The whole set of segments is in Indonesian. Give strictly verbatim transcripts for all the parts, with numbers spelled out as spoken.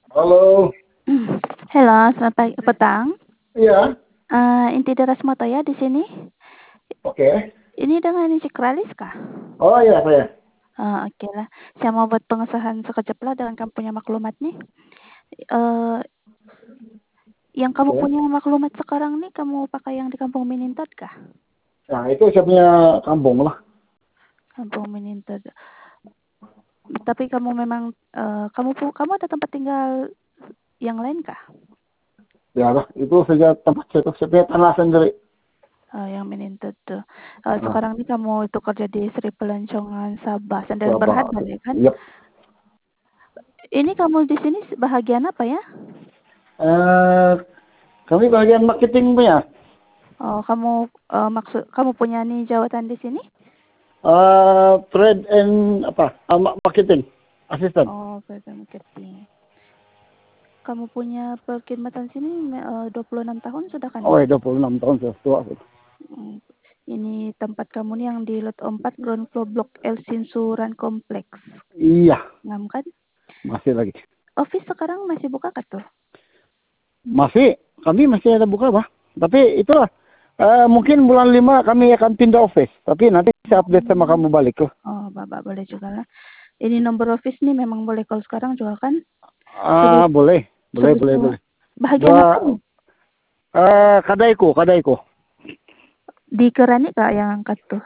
Halo. Halo, selamat pagi petang. Iya. Eee, Inti Darasmata ya di sini? Oke. Ini dengan Cik Ralis kah? Oh iya saya. Oh, oke lah. Saya mau buat pengesahan sekejap lah dengan kamu punya maklumat nih. Eee, yang kamu Oke. punya maklumat sekarang nih kamu pakai yang di Kampung Minintot kah? Nah itu saya punya kampung lah. Kampung Minintot. Tapi kamu memang eee, kamu pu kamu ada tempat tinggal yang lain kah? Ya lah, itu saja tempat saya, saya punya tanah sendiri. Oh, yang Minintot tuh. Eee, Nah, sekarang nih kamu itu kerja di Sri Pelancongan Sabah, Sendal Sabah. Berhadal ya kan? Yep. Ini kamu di sini bahagian apa ya? Eh, kami bagian marketing punya. Oh, kamu eh, maksud kamu punya nih jawatan di sini? Eh, trade and apa? Uh, marketing assistant. Oh, program marketing. Kamu punya perkhidmatan sini eh, dua puluh enam tahun sudah kan Oh ya? ya, dua puluh enam tahun sudah tua. Hmm. Ini tempat kamu nih yang di lot empat ground floor blok L Sinsuran Kompleks. Iya, Ngam kan? masih lagi. Office sekarang masih buka kah tuh? Masih, kami masih ada buka, bah. Tapi itulah, eh, mungkin bulan lima kami akan pindah office. Tapi nanti saya update sama Hmm. kamu balik loh. Oh, Bapak boleh juga lah. Ini nomor office nih memang boleh kalau sekarang juga kan? Ah, Sebelum boleh, boleh, boleh, sebelum boleh. bahagian apa Dua, nih? eh, kadaiku, kadaiku. Di Kerani kak yang angkat tuh?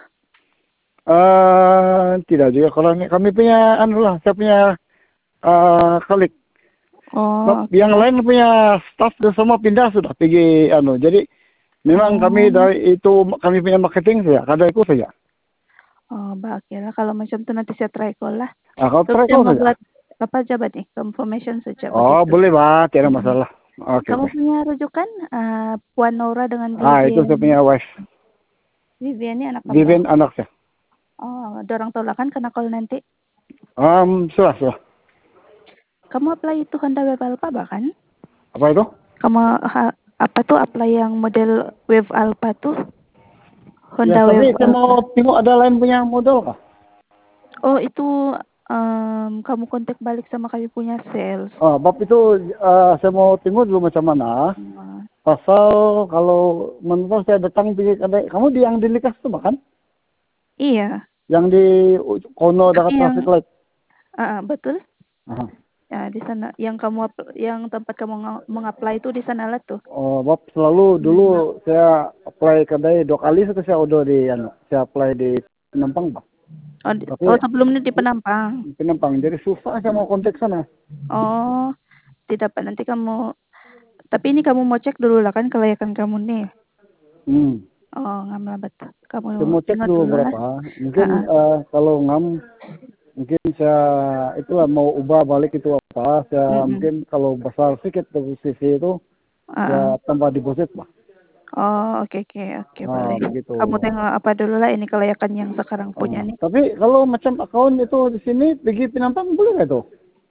Eh, tidak juga kalau ini- kami punya, anu lah, saya punya eh klik. Oh, oke Yang lah. lain punya staff dan semua pindah sudah pergi, anu. Jadi memang kami Oh. dari itu kami punya marketing saja, kadaiku saja. Oh, baiklah kalau macam itu nanti saya try call lah. Ah, kalau Terus try saya kau mau saja. buat apa jabat nih, confirmation saja Oh, begitu. boleh, bah, tidak Mm-mm. masalah. Oke, Kamu oke. punya rujukan eh, Puan Nora dengan Ah, itu Vivian. saya punya wife. Vivian ini anak kamu. Vivian anak saya. Oh, dorong tolak kan kena call nanti. Um, sudah, sudah. Kamu apply itu Honda Wave Alpha bahkan? Apa itu? Kamu ha- apa tuh apply yang model Wave Alpha tuh? Ya, Honda tapi Wave saya Alpha. mau tengok ada lain punya model kah? Oh, itu em, kamu kontak balik sama kami punya sales. Ah, bab itu eh, saya mau tengok dulu macam mana. Hmm, Pasal kalau menurut saya datang di kedai, kamu di yang di Likas itu kan? iya, Yang di kono tapi dekat yang traffic light. ah, ah, betul. Aha. Ya, di sana yang kamu ap- yang tempat kamu nga- mengapply itu di sana lah tuh. Oh, bab selalu dulu Hmm. saya apply kedai dua kali itu saya udah di anu, saya apply di Penampang, Pak. Oh, di- Tapi oh sebelumnya di Penampang. di Penampang jadi susah saya mau kontak sana. Oh, tidak Pak. Nanti kamu tapi ini kamu mau cek dulu lah kan kelayakan kamu nih. Hmm. Oh, nggak betul. Kamu Saya mau cek ingat dulu dulu lah. berapa. Ah, Mungkin ah. eh, kalau ngam, mungkin saya itulah mau ubah balik itu apa. Saya Mm-mm. mungkin kalau besar sedikit dari sisi itu, Ah, ah. ya tambah deposit lah. Oh, oke oke oke Nah, boleh. begitu. Kamu tengok apa dulu lah ini kelayakan yang sekarang punya Ah, nih. tapi kalau macam akun itu di sini pergi Penampang boleh nggak itu?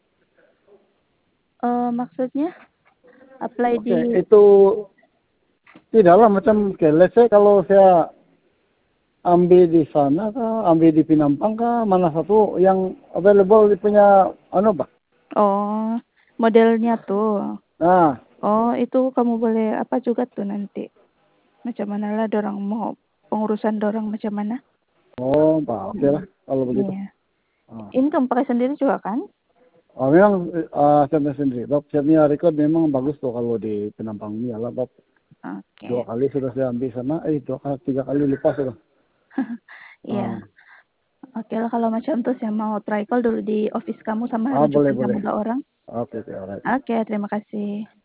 Eh, maksudnya apply Oke, di itu tidaklah macam, oke, let's say kalau saya ambil di sana kah, ambil di Penampang kah, mana satu yang available punya anu bah? oh modelnya tuh. Nah, Oh, itu kamu boleh apa juga tuh nanti. Macam mana lah dorang mau pengurusan dorang macam mana? oh, bah, oke Mm. lah kalau begitu. Iya. Ah. Ini kamu pakai sendiri juga kan? Ah, memang uh, saya sendiri, bab saya punya record memang bagus tuh kalau di Penampang ini, lah bab dua Oke. kali sudah saya ambil sana, eh dua kali, tiga kali lepas sudah. Iya. Ah, Oke lah kalau macam tuh saya mau try call dulu di office kamu sama ah boleh rujukan kamu boleh. dua orang. Oke, oke, alright. Oke, terima kasih.